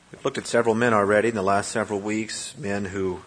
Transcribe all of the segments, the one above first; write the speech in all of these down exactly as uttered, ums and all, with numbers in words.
We've looked at several men already in the last several weeks, men who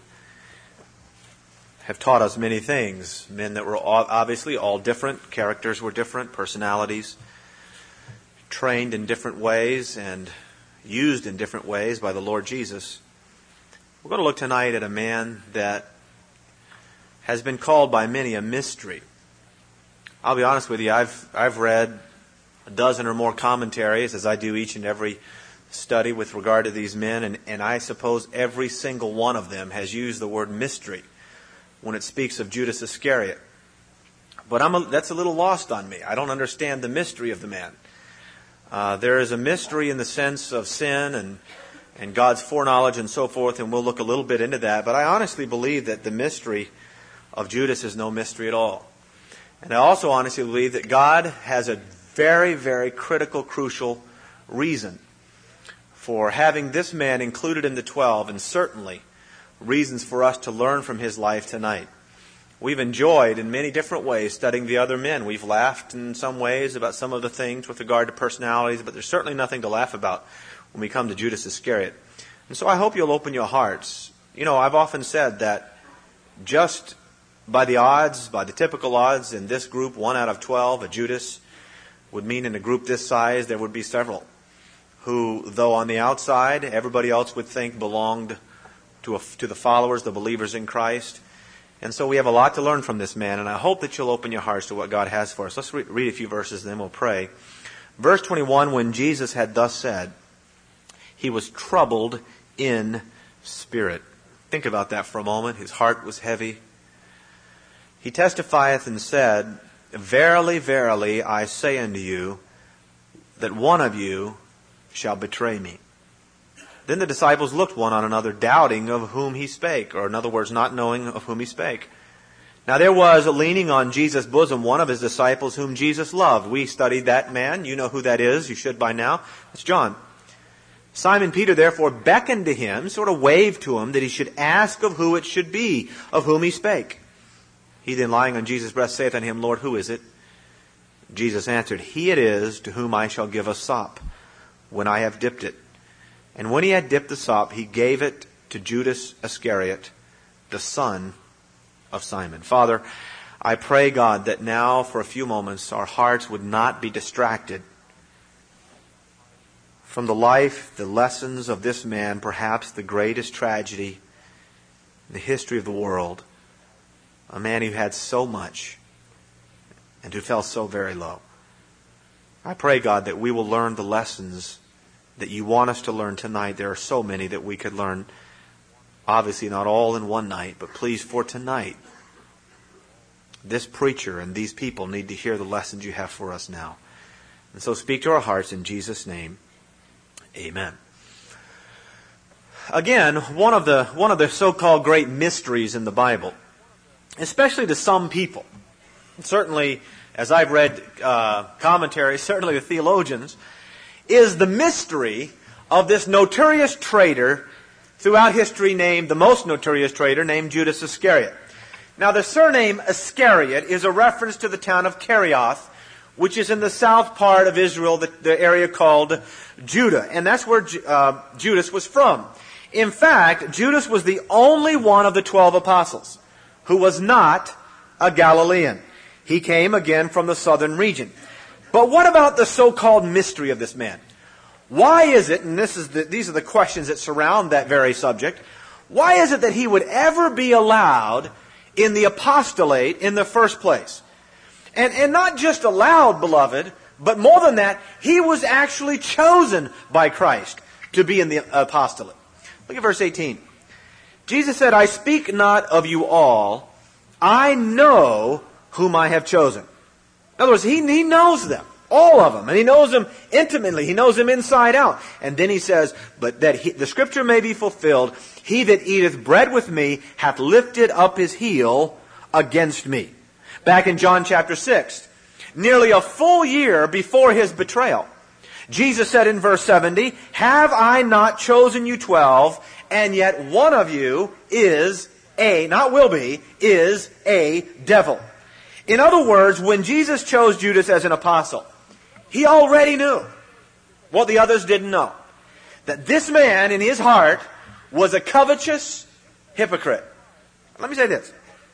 have taught us many things, men that were all, obviously all different, characters were different, personalities, trained in different ways and used in different ways by the Lord Jesus. We're going to look tonight at a man that has been called by many a mystery. I'll be honest with you, I've I've read a dozen or more commentaries, as I do each and every study with regard to these men, and, and I suppose every single one of them has used the word mystery when it speaks of Judas Iscariot. But I'm a, that's a little lost on me. I don't understand the mystery of the man. Uh, there is a mystery in the sense of sin and and God's foreknowledge and so forth, and we'll look a little bit into that. But I honestly believe that the mystery of Judas is no mystery at all. And I also honestly believe that God has a very, very critical, crucial reason for having this man included in the twelve, and certainly reasons for us to learn from his life tonight. We've enjoyed in many different ways studying the other men. We've laughed in some ways about some of the things with regard to personalities, but there's certainly nothing to laugh about when we come to Judas Iscariot. And so I hope you'll open your hearts. You know, I've often said that just by the odds, by the typical odds in this group, one out of twelve, a Judas, would mean in a group this size there would be several who, though on the outside everybody else would think belonged to, a, to the followers, the believers in Christ. And so we have a lot to learn from this man, and I hope that you'll open your hearts to what God has for us. Let's re- read a few verses and then we'll pray. Verse twenty-one, when Jesus had thus said, he was troubled in spirit. Think about that for a moment. His heart was heavy. He testifieth and said, verily, verily, I say unto you, that one of you shall betray me. Then the disciples looked one on another, doubting of whom he spake, or in other words, not knowing of whom he spake. Now there was, leaning on Jesus' bosom, one of his disciples whom Jesus loved. We studied that man. You know who that is. You should by now. It's John. Simon Peter therefore beckoned to him, sort of waved to him, that he should ask of who it should be, of whom he spake. He then, lying on Jesus' breast, saith unto him, Lord, who is it? Jesus answered, he it is to whom I shall give a sop, when I have dipped it. And when he had dipped the sop, he gave it to Judas Iscariot, the son of Simon. Father, I pray, God, that now for a few moments our hearts would not be distracted from the life, the lessons of this man, perhaps the greatest tragedy in the history of the world. A man who had so much and who fell so very low. I pray, God, that we will learn the lessons that you want us to learn tonight. There are so many that we could learn. Obviously not all in one night, but please, for tonight, this preacher and these people need to hear the lessons you have for us now. And so speak to our hearts in Jesus' name. Amen. Again, one of the one of the so-called great mysteries in the Bible, especially to some people, certainly as I've read uh, commentaries, certainly the theologians, is the mystery of this notorious traitor throughout history named, the most notorious traitor named Judas Iscariot. Now the surname Iscariot is a reference to the town of Kerioth, which is in the south part of Israel, the, the area called Judah. And that's where uh, Judas was from. In fact, Judas was the only one of the twelve apostles who was not a Galilean. He came again from the southern region. But what about the so-called mystery of this man? Why is it, and this is the, these are the questions that surround that very subject, why is it that he would ever be allowed in the apostolate in the first place? And, and not just allowed, beloved, but more than that, he was actually chosen by Christ to be in the apostolate. Look at verse eighteen. Jesus said, I speak not of you all. I know whom I have chosen. In other words, he, he knows them, all of them, and he knows them intimately. He knows them inside out. And then he says, but that he, the scripture may be fulfilled, he that eateth bread with me hath lifted up his heel against me. Back in John chapter six, nearly a full year before his betrayal, Jesus said in verse seventy, have I not chosen you twelve, and yet one of you is a, not will be, is a devil. In other words, when Jesus chose Judas as an apostle, he already knew what the others didn't know. that this man in his heart was a covetous hypocrite. Let me say this.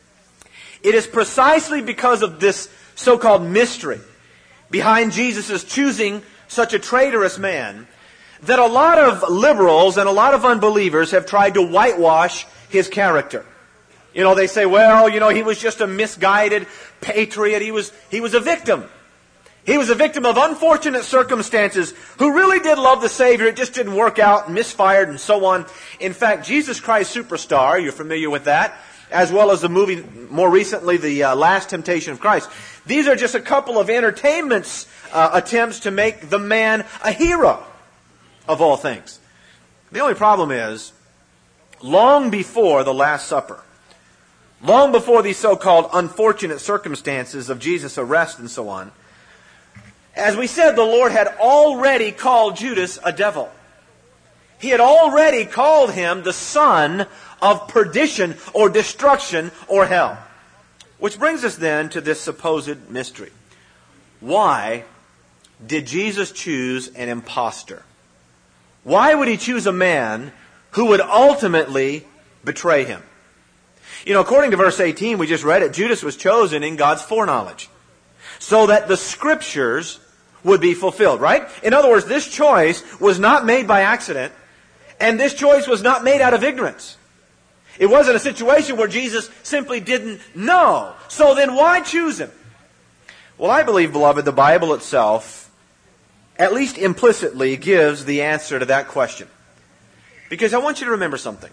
It is precisely because of this so-called mystery behind Jesus' choosing such a traitorous man that a lot of liberals and a lot of unbelievers have tried to whitewash his character. You know, they say, well, you know, he was just a misguided patriot. He was, he was a victim. He was a victim of unfortunate circumstances who really did love the Savior. It just didn't work out, misfired, and so on. In fact, Jesus Christ Superstar, you're familiar with that, as well as the movie, more recently, The uh, Last Temptation of Christ. These are just a couple of entertainment's uh, attempts to make the man a hero of all things. The only problem is, long before the Last Supper, long before these so-called unfortunate circumstances of Jesus' arrest and so on, as we said, the Lord had already called Judas a devil. He had already called him the son of perdition or destruction or hell. Which brings us then to this supposed mystery. Why did Jesus choose an impostor? Why would he choose a man who would ultimately betray him? You know, according to verse eighteen, we just read it, Judas was chosen in God's foreknowledge, so that the Scriptures would be fulfilled, right? In other words, this choice was not made by accident, and this choice was not made out of ignorance. It wasn't a situation where Jesus simply didn't know. So then why choose him? Well, I believe, beloved, the Bible itself, at least implicitly, gives the answer to that question. Because I want you to remember something.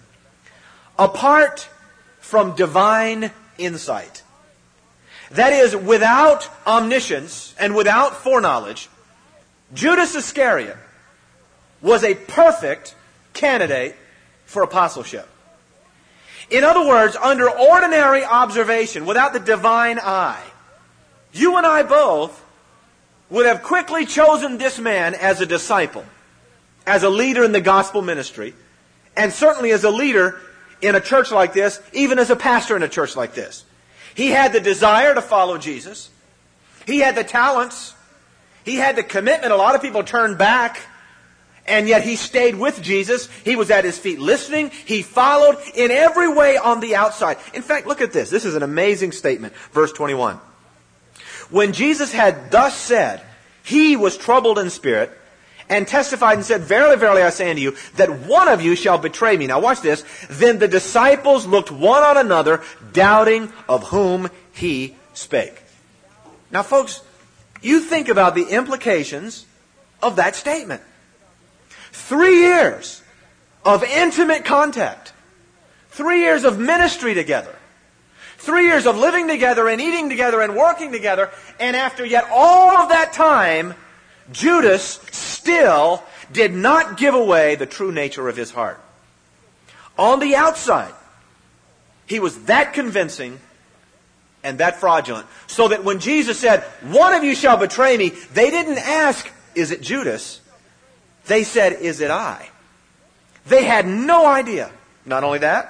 Apart from divine insight, that is, without omniscience and without foreknowledge, Judas Iscariot was a perfect candidate for apostleship. In other words, under ordinary observation, without the divine eye, you and I both would have quickly chosen this man as a disciple, as a leader in the gospel ministry, and certainly as a leader in a church like this, even as a pastor in a church like this. He had the desire to follow Jesus. He had the talents. He had the commitment. A lot of people turned back, and yet he stayed with Jesus. He was at his feet listening. He followed in every way on the outside. In fact, look at this. This is an amazing statement. Verse twenty-one. When Jesus had thus said, he was troubled in spirit, and testified and said, verily, verily, I say unto you, that one of you shall betray me. Now watch this. Then the disciples looked one on another, doubting of whom he spake. Now folks, you think about the implications of that statement. Three years of intimate contact. Three years of ministry together. Three years of living together and eating together and working together. And after yet all of that time, Judas still did not give away the true nature of his heart. On the outside, he was that convincing and that fraudulent. So that when Jesus said, one of you shall betray me, they didn't ask, is it Judas? They said, is it I? They had no idea. Not only that,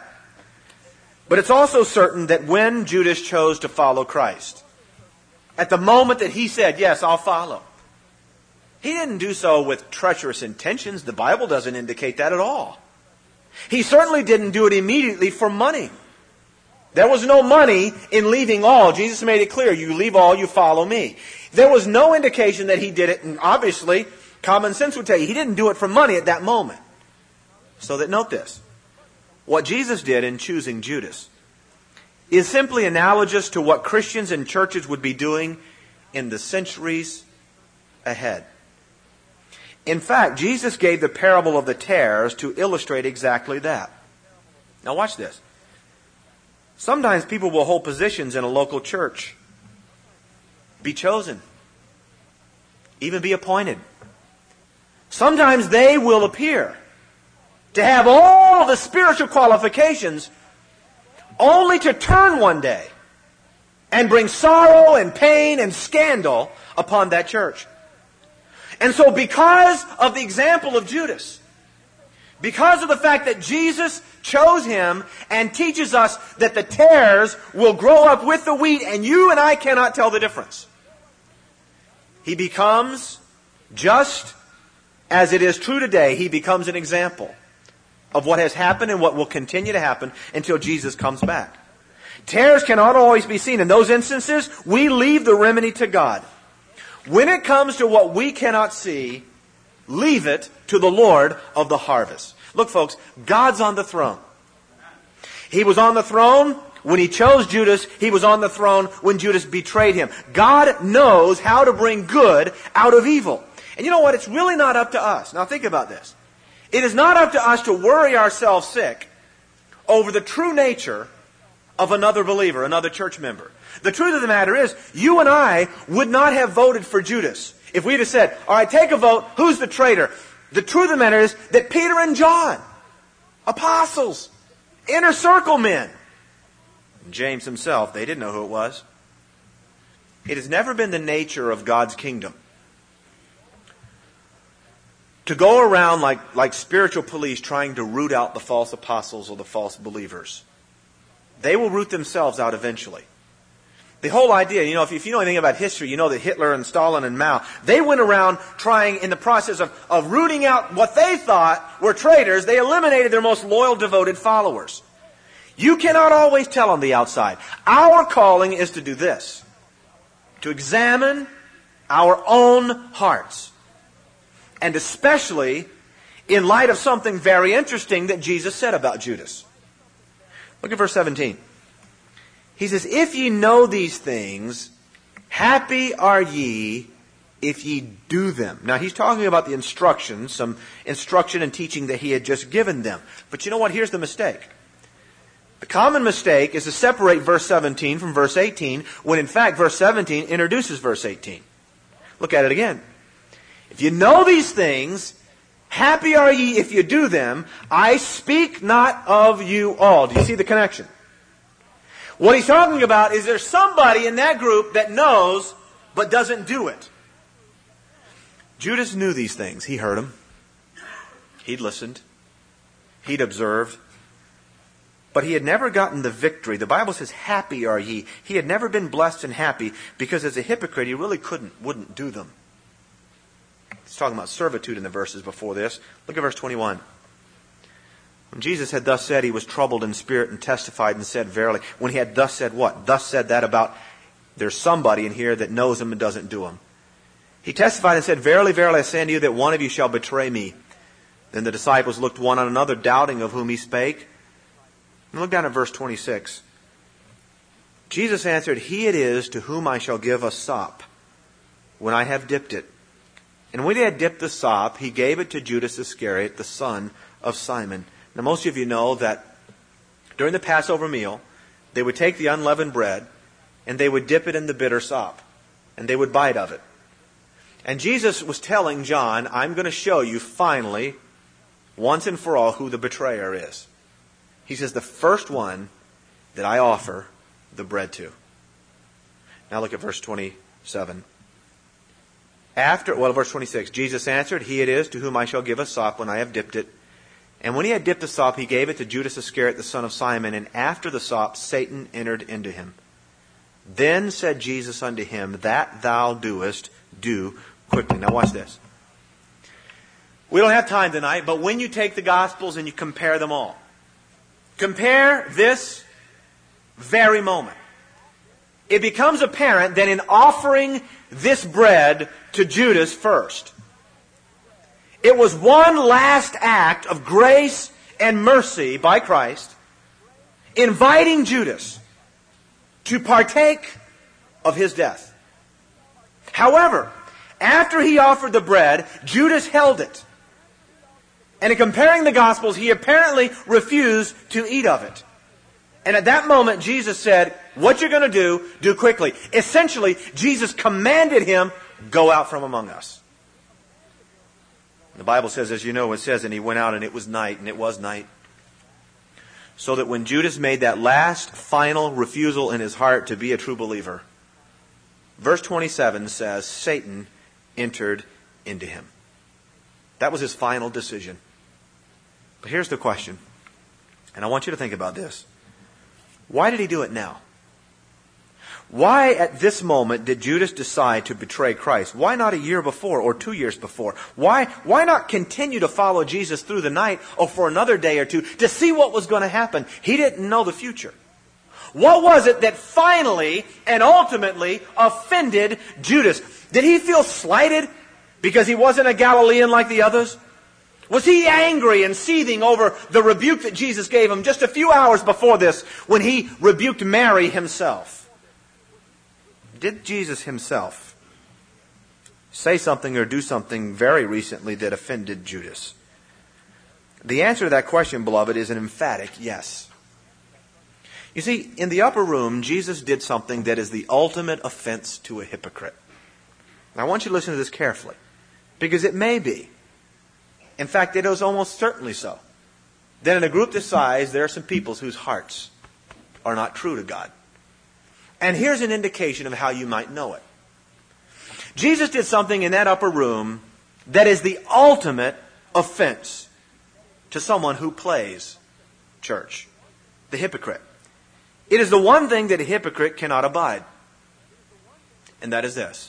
but it's also certain that when Judas chose to follow Christ, at the moment that he said, yes, I'll follow, he didn't do so with treacherous intentions. The Bible doesn't indicate that at all. He certainly didn't do it immediately for money. There was no money in leaving all. Jesus made it clear, you leave all, you follow me. There was no indication that he did it, and obviously, common sense would tell you, he didn't do it for money at that moment. So that, note this, what Jesus did in choosing Judas is simply analogous to what Christians and churches would be doing in the centuries ahead. In fact, Jesus gave the parable of the tares to illustrate exactly that. Now watch this. Sometimes people will hold positions in a local church, be chosen, even be appointed. Sometimes they will appear to have all the spiritual qualifications, only to turn one day and bring sorrow and pain and scandal upon that church. And so because of the example of Judas, because of the fact that Jesus chose him and teaches us that the tares will grow up with the wheat and you and I cannot tell the difference, he becomes just as it is true today, he becomes an example of what has happened and what will continue to happen until Jesus comes back. Tares cannot always be seen. In those instances, we leave the remedy to God. When it comes to what we cannot see, leave it to the Lord of the harvest. Look, folks, God's on the throne. He was on the throne when He chose Judas. He was on the throne when Judas betrayed Him. God knows how to bring good out of evil. And you know what? It's really not up to us. Now think about this. It is not up to us to worry ourselves sick over the true nature of another believer, another church member. The truth of the matter is, you and I would not have voted for Judas if we'd have said, all right, take a vote, who's the traitor? The truth of the matter is that Peter and John, apostles, inner circle men, and James himself, they didn't know who it was. It has never been the nature of God's kingdom to go around like, like spiritual police trying to root out the false apostles or the false believers. They will root themselves out eventually. The whole idea, you know, if you, if you know anything about history, you know that Hitler and Stalin and Mao, they went around trying, in the process of, of rooting out what they thought were traitors, they eliminated their most loyal, devoted followers. You cannot always tell on the outside. Our calling is to do this, to examine our own hearts. And especially in light of something very interesting that Jesus said about Judas. Look at verse seventeen. He says, if ye know these things, happy are ye if ye do them. Now he's talking about the instruction, some instruction and teaching that he had just given them. But you know what? Here's the mistake. The common mistake is to separate verse seventeen from verse eighteen, when in fact verse seventeen introduces verse eighteen. Look at it again. If you know these things, happy are ye if you do them. I speak not of you all. Do you see the connection? What he's talking about is there's somebody in that group that knows but doesn't do it. Judas knew these things. He heard them. He'd listened. He'd observed. But he had never gotten the victory. The Bible says, happy are ye. He had never been blessed and happy because as a hypocrite he really couldn't, wouldn't do them. He's talking about servitude in the verses before this. Look at verse twenty-one. When Jesus had thus said, he was troubled in spirit and testified and said, verily. When he had thus said what? Thus said that about there's somebody in here that knows him and doesn't do him. He testified and said, verily, verily, I say unto you that one of you shall betray me. Then the disciples looked one on another, doubting of whom he spake. And look down at verse twenty-six. Jesus answered, he it is to whom I shall give a sop when I have dipped it. And when he had dipped the sop, he gave it to Judas Iscariot, the son of Simon. Now most of you know that during the Passover meal, they would take the unleavened bread and they would dip it in the bitter sop. And they would bite of it. And Jesus was telling John, I'm going to show you finally, once and for all, who the betrayer is. He says, the first one that I offer the bread to. Now look at verse twenty-seven. After, well, verse twenty-six, Jesus answered, he it is to whom I shall give a sop when I have dipped it. And when he had dipped the sop, he gave it to Judas Iscariot, the son of Simon. And after the sop, Satan entered into him. Then said Jesus unto him, that thou doest, do quickly. Now watch this. We don't have time tonight, but when you take the Gospels and you compare them all, compare this very moment, it becomes apparent that in offering this bread to Judas first, it was one last act of grace and mercy by Christ, inviting Judas to partake of his death. However, after he offered the bread, Judas held it. And in comparing the Gospels, he apparently refused to eat of it. And at that moment, Jesus said, what you're going to do, do quickly. Essentially, Jesus commanded him, go out from among us. The Bible says, as you know, it says, and he went out and it was night, and it was night. So that when Judas made that last, final refusal in his heart to be a true believer, verse twenty-seven says, Satan entered into him. That was his final decision. But here's the question, and I want you to think about this. Why did he do it now? Why at this moment did Judas decide to betray Christ? Why not a year before or two years before? Why, why not continue to follow Jesus through the night or for another day or two to see what was going to happen? He didn't know the future. What was it that finally and ultimately offended Judas? Did he feel slighted because he wasn't a Galilean like the others? Was he angry and seething over the rebuke that Jesus gave him just a few hours before this when he rebuked Mary himself? Did Jesus himself say something or do something very recently that offended Judas? The answer to that question, beloved, is an emphatic yes. You see, in the upper room, Jesus did something that is the ultimate offense to a hypocrite. Now, I want you to listen to this carefully, because it may be, in fact, it is almost certainly so, that in a group this size, there are some people whose hearts are not true to God. And here's an indication of how you might know it. Jesus did something in that upper room that is the ultimate offense to someone who plays church. The hypocrite. It is the one thing that a hypocrite cannot abide. And that is this.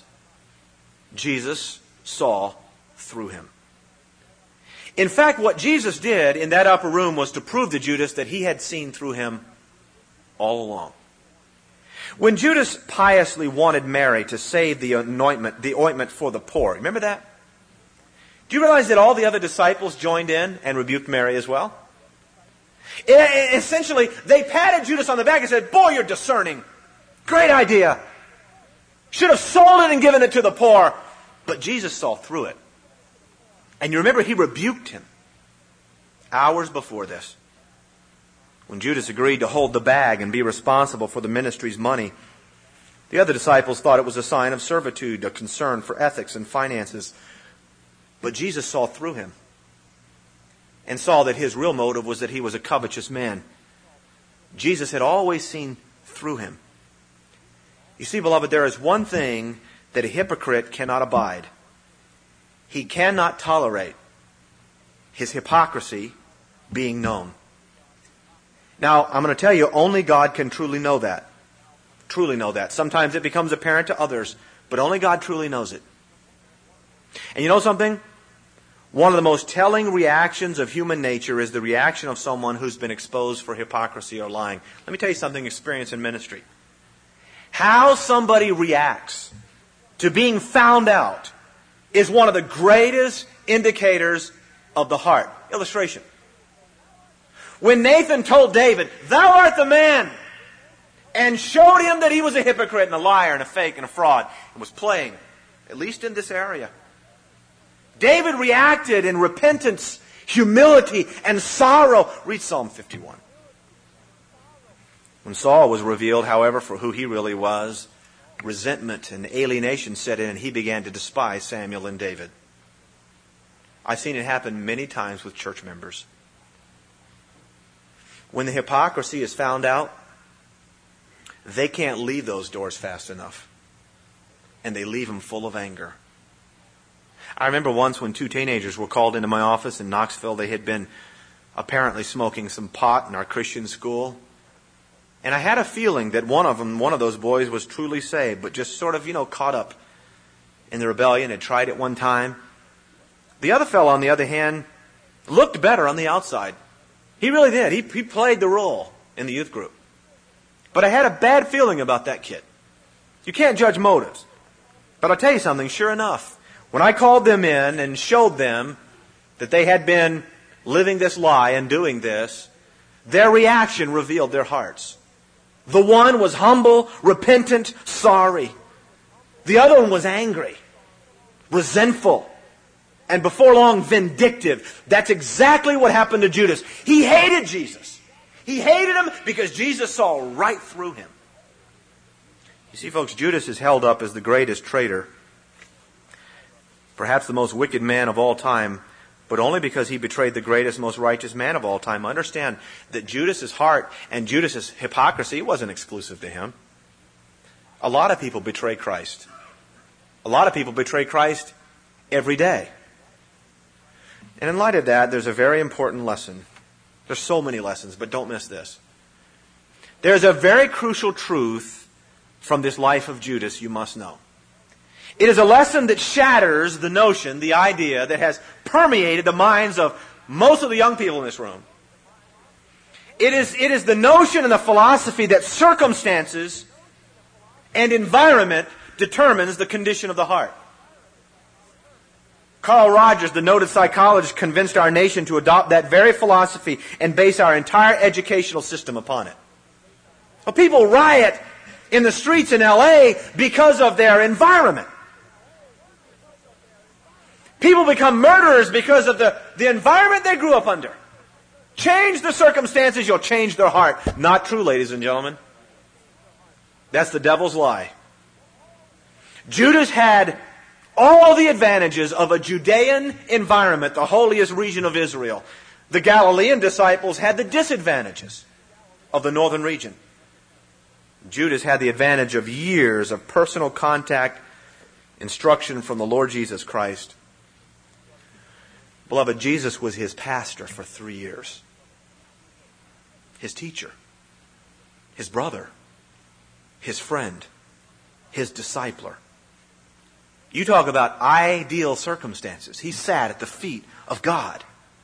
Jesus saw through him. In fact, what Jesus did in that upper room was to prove to Judas that he had seen through him all along. When Judas piously wanted Mary to save the anointment, the ointment for the poor, remember that? Do you realize that all the other disciples joined in and rebuked Mary as well? It, essentially, they patted Judas on the back and said, "Boy, you're discerning. Great idea. Should have sold it and given it to the poor." But Jesus saw through it. And you remember he rebuked him hours before this. When Judas agreed to hold the bag and be responsible for the ministry's money, the other disciples thought it was a sign of servitude, a concern for ethics and finances. But Jesus saw through him and saw that his real motive was that he was a covetous man. Jesus had always seen through him. You see, beloved, there is one thing that a hypocrite cannot abide. He cannot tolerate his hypocrisy being known. Now, I'm going to tell you, only God can truly know that. Truly know that. Sometimes it becomes apparent to others, but only God truly knows it. And you know something? One of the most telling reactions of human nature is the reaction of someone who's been exposed for hypocrisy or lying. Let me tell you something, experience in ministry. How somebody reacts to being found out is one of the greatest indicators of the heart. Illustration. When Nathan told David, "Thou art the man," and showed him that he was a hypocrite and a liar and a fake and a fraud, and was playing, at least in this area, David reacted in repentance, humility, and sorrow. Read Psalm fifty-one. When Saul was revealed, however, for who he really was, resentment and alienation set in, and he began to despise Samuel and David. I've seen it happen many times with church members. When the hypocrisy is found out, they can't leave those doors fast enough. And they leave them full of anger. I remember once when two teenagers were called into my office in Knoxville. They had been apparently smoking some pot in our Christian school. And I had a feeling that one of them, one of those boys, was truly saved, but just sort of, you know, caught up in the rebellion, had tried it one time. The other fellow, on the other hand, looked better on the outside. He really did. He, he played the role in the youth group. But I had a bad feeling about that kid. You can't judge motives. But I'll tell you something, sure enough, when I called them in and showed them that they had been living this lie and doing this, their reaction revealed their hearts. The one was humble, repentant, sorry. The other one was angry, resentful, and before long, vindictive. That's exactly what happened to Judas. He hated Jesus. He hated him because Jesus saw right through him. You see, folks, Judas is held up as the greatest traitor, perhaps the most wicked man of all time, but only because he betrayed the greatest, most righteous man of all time. Understand that Judas's heart and Judas's hypocrisy wasn't exclusive to him. A lot of people betray Christ. A lot of people betray Christ every day. And in light of that, there's a very important lesson. There's so many lessons, but don't miss this. There's a very crucial truth from this life of Judas you must know. It is a lesson that shatters the notion, the idea that has permeated the minds of most of the young people in this room. It is, it is the notion and the philosophy that circumstances and environment determines the condition of the heart. Carl Rogers, the noted psychologist, convinced our nation to adopt that very philosophy and base our entire educational system upon it. Well, people riot in the streets in L A because of their environment. People become murderers because of the, the environment they grew up under. Change the circumstances, you'll change their heart. Not true, ladies and gentlemen. That's the devil's lie. Judas had all the advantages of a Judean environment, the holiest region of Israel. The Galilean disciples had the disadvantages of the northern region. Judas had the advantage of years of personal contact, instruction from the Lord Jesus Christ. Beloved, Jesus was his pastor for three years. His teacher, his brother, his friend, his discipler. You talk about ideal circumstances. He sat at the feet of God.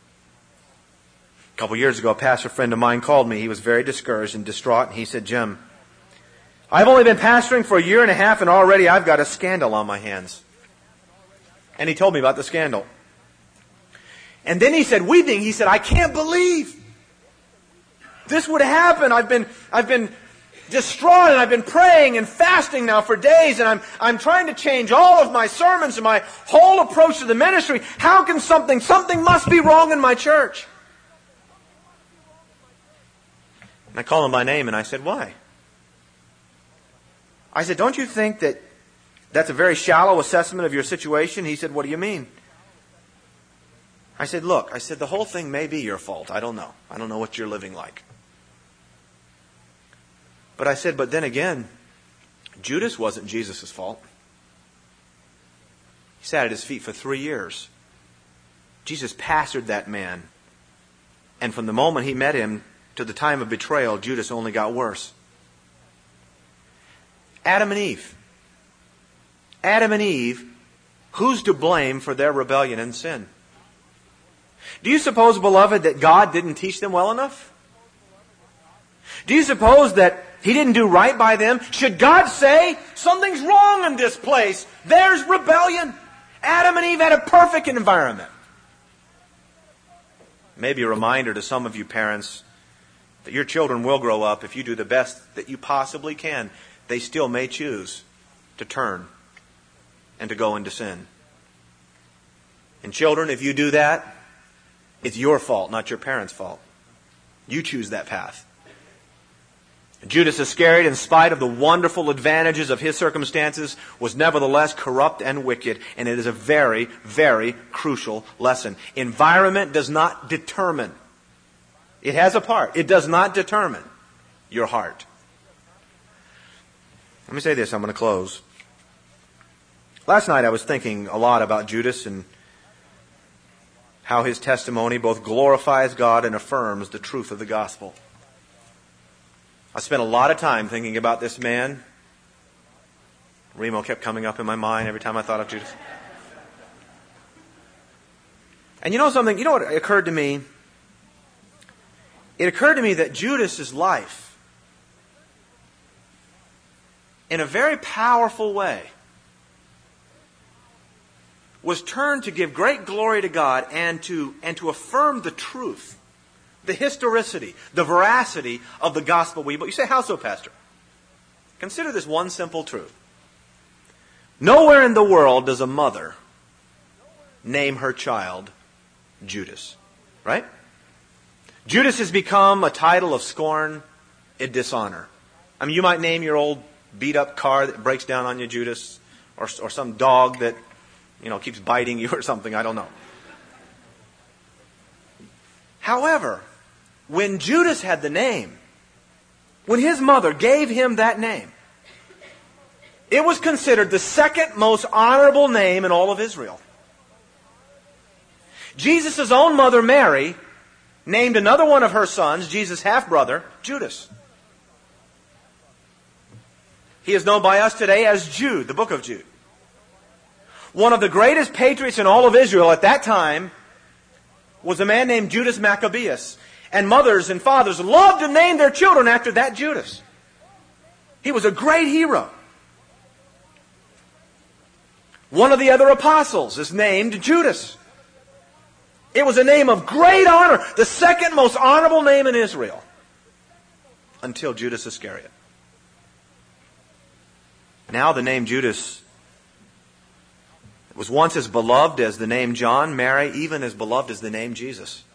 A couple years ago, a pastor friend of mine called me. He was very discouraged and distraught. And he said, Jim, I've only been pastoring for a year and a half and already I've got a scandal on my hands. And he told me about the scandal. And then he said, weeping, he said, I can't believe this would happen. I've been, I've been distraught and I've been praying and fasting now for days and I'm, I'm trying to change all of my sermons and my whole approach to the ministry. How can something, something must be wrong in my church? And I called him by name and I said, why? I said, don't you think that that's a very shallow assessment of your situation? He said, what do you mean? I said, look, I said, the whole thing may be your fault. I don't know. I don't know what you're living like. But I said, but then again, Judas wasn't Jesus' fault. He sat at his feet for three years. Jesus pastored that man. And from the moment he met him to the time of betrayal, Judas only got worse. Adam and Eve. Adam and Eve, who's to blame for their rebellion and sin? Do you suppose, beloved, that God didn't teach them well enough? Do you suppose that He didn't do right by them? Should God say, something's wrong in this place? There's rebellion. Adam and Eve had a perfect environment. Maybe a reminder to some of you parents that your children will grow up if you do the best that you possibly can. They still may choose to turn and to go into sin. And children, if you do that, it's your fault, not your parents' fault. You choose that path. Judas Iscariot, in spite of the wonderful advantages of his circumstances, was nevertheless corrupt and wicked, and it is a very, very crucial lesson. Environment does not determine. It has a part. It does not determine your heart. Let me say this, I'm going to close. Last night I was thinking a lot about Judas and how his testimony both glorifies God and affirms the truth of the gospel. I spent a lot of time thinking about this man. Remo kept coming up in my mind every time I thought of Judas. And you know something? You know what occurred to me? It occurred to me that Judas's life, in a very powerful way, was turned to give great glory to God and to, and to affirm the truth, the historicity, the veracity of the gospel we believe. You say, how so, Pastor? Consider this one simple truth. Nowhere in the world does a mother name her child Judas. Right? Judas has become a title of scorn and dishonor. I mean, you might name your old beat-up car that breaks down on you Judas, or, or some dog that, you know, keeps biting you or something. I don't know. However, when Judas had the name, when his mother gave him that name, it was considered the second most honorable name in all of Israel. Jesus' own mother, Mary, named another one of her sons, Jesus' half-brother, Judas. He is known by us today as Jude, the book of Jude. One of the greatest patriots in all of Israel at that time was a man named Judas Maccabeus. And mothers and fathers loved to name their children after that Judas. He was a great hero. One of the other apostles is named Judas. It was a name of great honor, the second most honorable name in Israel, until Judas Iscariot. Now the name Judas was once as beloved as the name John, Mary, even as beloved as the name Jesus.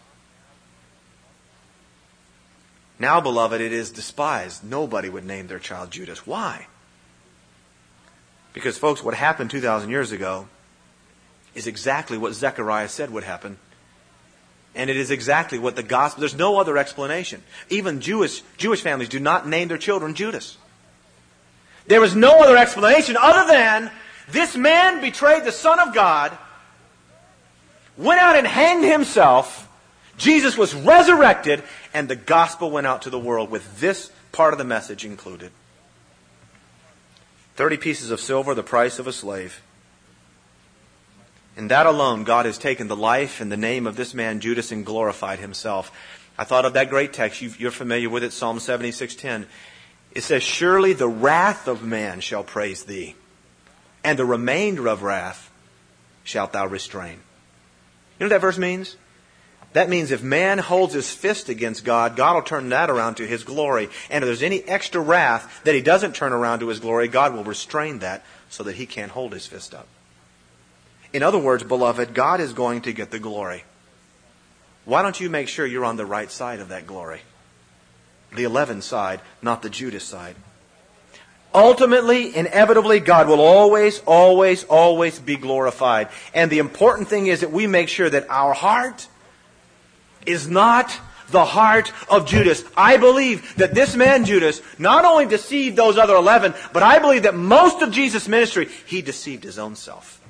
Now, beloved, it is despised. Nobody would name their child Judas. Why? Because, folks, what happened two thousand years ago is exactly what Zechariah said would happen. And it is exactly what the gospel... There's no other explanation. Even Jewish, Jewish families do not name their children Judas. There is no other explanation other than this man betrayed the Son of God, went out and hanged himself. Jesus was resurrected, and the gospel went out to the world with this part of the message included. Thirty pieces of silver, the price of a slave. In that alone, God has taken the life and the name of this man, Judas, and glorified himself. I thought of that great text. You're familiar with it, Psalm seventy-six ten. It says, surely the wrath of man shall praise thee, and the remainder of wrath shalt thou restrain. You know what that verse means? That means if man holds his fist against God, God will turn that around to His glory. And if there's any extra wrath that He doesn't turn around to His glory, God will restrain that so that He can't hold His fist up. In other words, beloved, God is going to get the glory. Why don't you make sure you're on the right side of that glory? The eleven side, not the Judas side. Ultimately, inevitably, God will always, always, always be glorified. And the important thing is that we make sure that our heart is not the heart of Judas. I believe that this man Judas not only deceived those other eleven, but I believe that most of Jesus' ministry, he deceived his own self.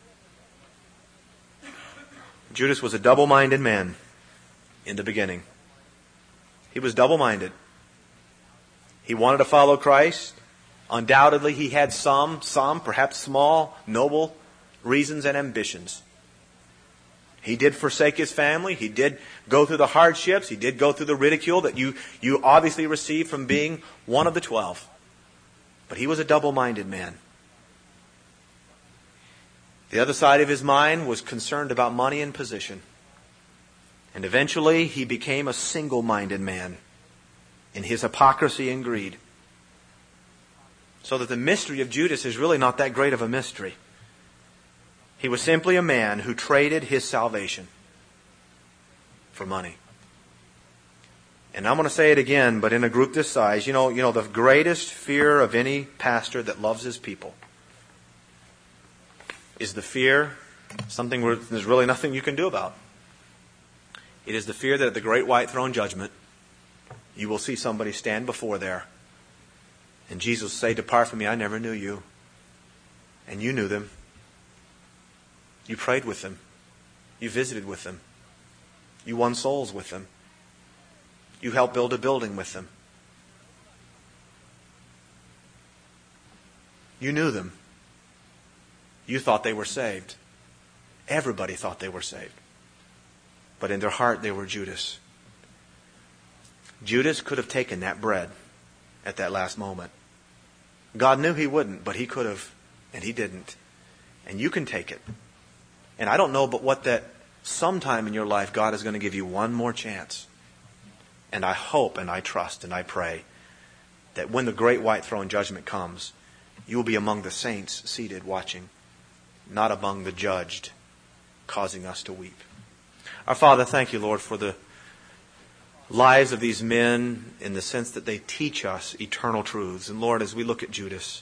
Judas was a double-minded man in the beginning. He was double-minded. He wanted to follow Christ. Undoubtedly, he had some, some, perhaps small, noble reasons and ambitions. He did forsake his family. He did go through the hardships. He did go through the ridicule that you, you obviously received from being one of the twelve. But he was a double-minded man. The other side of his mind was concerned about money and position. And eventually he became a single-minded man in his hypocrisy and greed. So that the mystery of Judas is really not that great of a mystery. He was simply a man who traded his salvation for money. And I'm going to say it again, but in a group this size, you know, you know, the greatest fear of any pastor that loves his people is the fear, something where there's really nothing you can do about. It is the fear that at the great white throne judgment, you will see somebody stand before there, and Jesus will say, depart from me, I never knew you. And you knew them. You prayed with them. You visited with them. You won souls with them. You helped build a building with them. You knew them. You thought they were saved. Everybody thought they were saved. But in their heart they were Judas. Judas could have taken that bread at that last moment. God knew he wouldn't, but he could have, and he didn't. And you can take it. And I don't know but what that sometime in your life God is going to give you one more chance. And I hope and I trust and I pray that when the great white throne judgment comes, you will be among the saints seated watching, not among the judged, causing us to weep. Our Father, thank you, Lord, for the lives of these men in the sense that they teach us eternal truths. And Lord, as we look at Judas,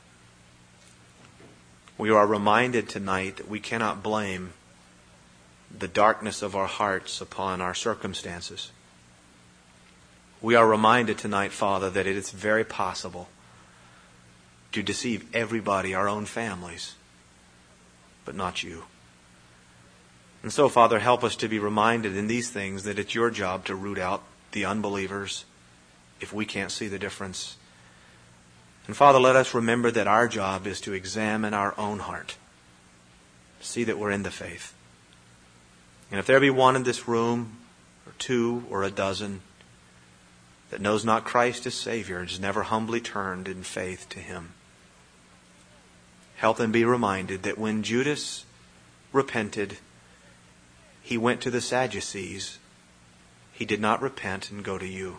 we are reminded tonight that we cannot blame the darkness of our hearts upon our circumstances. We are reminded tonight, Father, that it is very possible to deceive everybody, our own families, but not you. And so, Father, help us to be reminded in these things that it's your job to root out the unbelievers if we can't see the difference. And Father, let us remember that our job is to examine our own heart. See that we're in the faith. And if there be one in this room, or two, or a dozen, that knows not Christ as Savior, and has never humbly turned in faith to Him, help them be reminded that when Judas repented, he went to the Sadducees. He did not repent and go to you.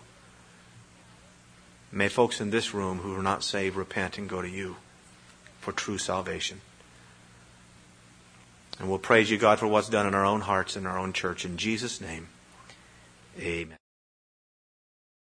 May folks in this room who are not saved repent and go to you for true salvation. And we'll praise you, God, for what's done in our own hearts and our own church. In Jesus' name, amen.